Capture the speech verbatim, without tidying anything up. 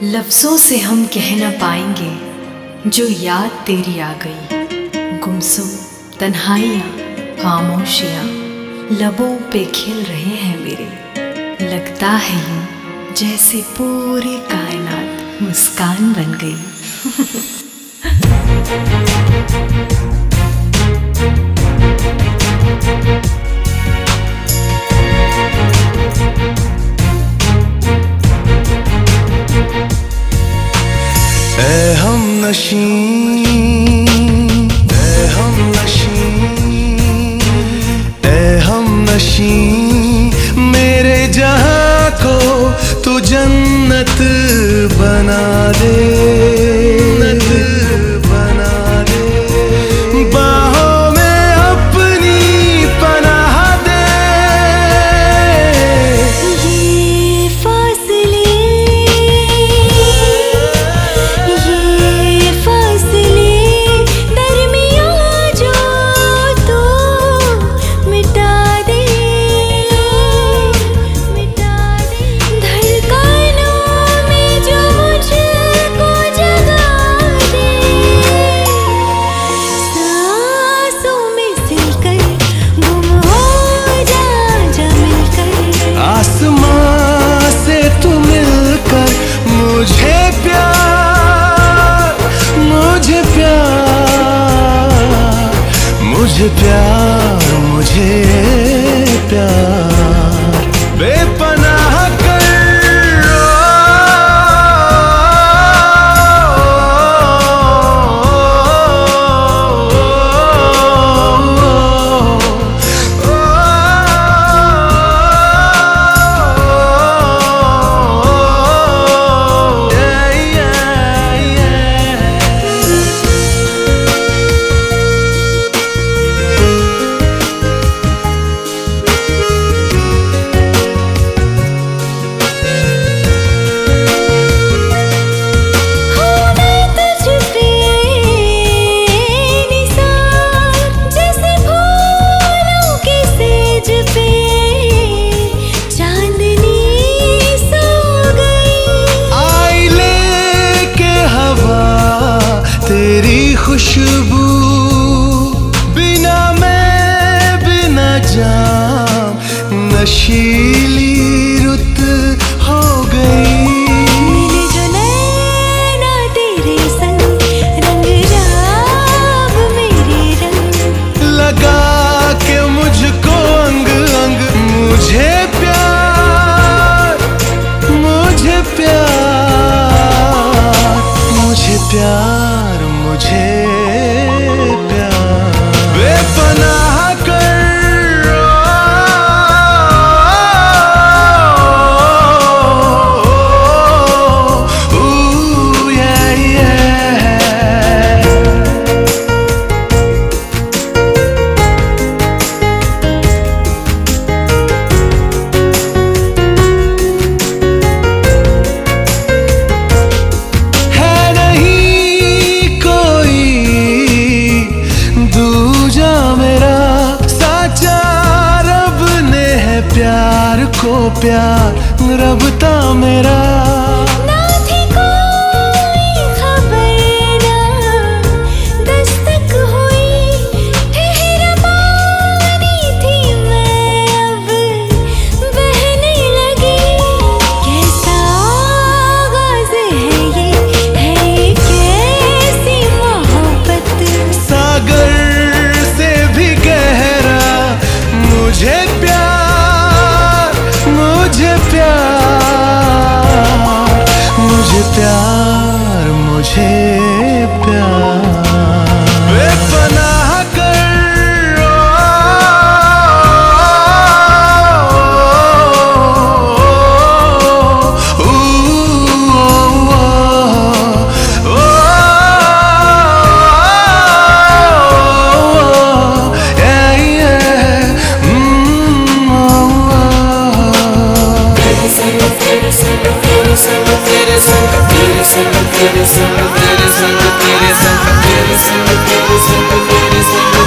लफ्ज़ों से हम कह न पाएंगे जो याद तेरी आ गई। गुमसुम तन्हाइयाँ खामोशियाँ लबों पे खिल रहे हैं मेरे। लगता है यूँ जैसे पूरी कायनात मुस्कान बन गई। ऐ हमनशी, ऐ हमनशी, ऐ हमनशी, मेरे जहां को तू जन्नत बना दे, जन्नत बना दे। बाहों में अपनी पनाह दे। ये फासले, ये फासले दरमियाँ जो तू मिटा दे, मिटा दे। धड़कनों में जो मुझको जगा दे, सांसों में सिलकर गुम हो जा, जा मिलकर। आसमां से तू मिलकर मुझे प्यार, मुझे प्यार, मुझे प्यार, मुझे प्यार बेपनाह कर। खुशबू बिना मैं बिना जाम नशीली रुत हो गई। मिले जो नैना तेरे संग रंग राग मेरे रंग, लगा के मुझको अंग अंग मुझे प्यार, मुझे प्यार, मुझे प्यार, मुझे प्यार बेपनाह कर। Ooh, yeah, yeah. है नहीं कोई दूजा मेरा साचा, रब ने है प्यार को प्यार रबता मेरा। ना थी कोई खबर ना दस्तक हुई, ठहर पानी थी मैं अब बहने लगी। कैसा आगाज़ है ये, है ये कैसी मोहब्बत। सागर से भी गहरा मुझे प्यार, मुझे प्यार, मुझे प्यार, मुझे प्यार बेपनाह कर। Teere sanग, teere sanग, teere sanग, teere sanग, teere sanग, teere sanग, teere sanग,